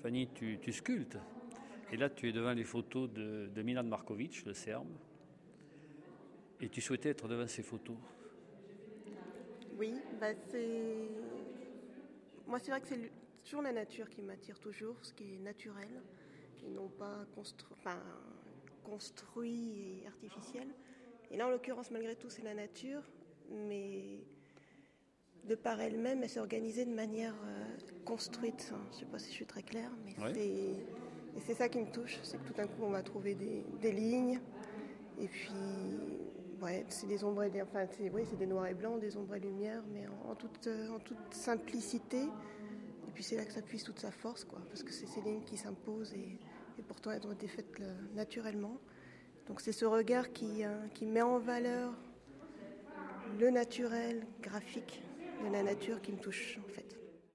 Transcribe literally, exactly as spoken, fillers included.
Fanny, tu, tu sculptes. Et là, tu es devant les photos de, de Milan Markovic, le Serbe. Et tu souhaitais être devant ces photos. Oui, bah c'est... Moi, c'est vrai que c'est toujours la nature qui m'attire toujours, ce qui est naturel, et non pas constru... enfin, construit et artificiel. Et là, en l'occurrence, malgré tout, c'est la nature, mais de par elle-même, elle s'est organisée de manière euh, construite. Je ne sais pas si je suis très claire, mais Ouais. c'est... Et c'est ça qui me touche, c'est que tout d'un coup, on va trouver des, des lignes, et puis... Ouais, c'est des ombres et enfin, c'est, oui, c'est des noirs et blancs, des ombres et lumières, mais en, en, toute, en toute simplicité. Et puis c'est là que ça puise toute sa force, quoi, parce que c'est ces lignes qui s'imposent et, et pourtant elles ont été faites euh, naturellement. Donc c'est ce regard qui, euh, qui met en valeur le naturel graphique de la nature qui me touche, en fait.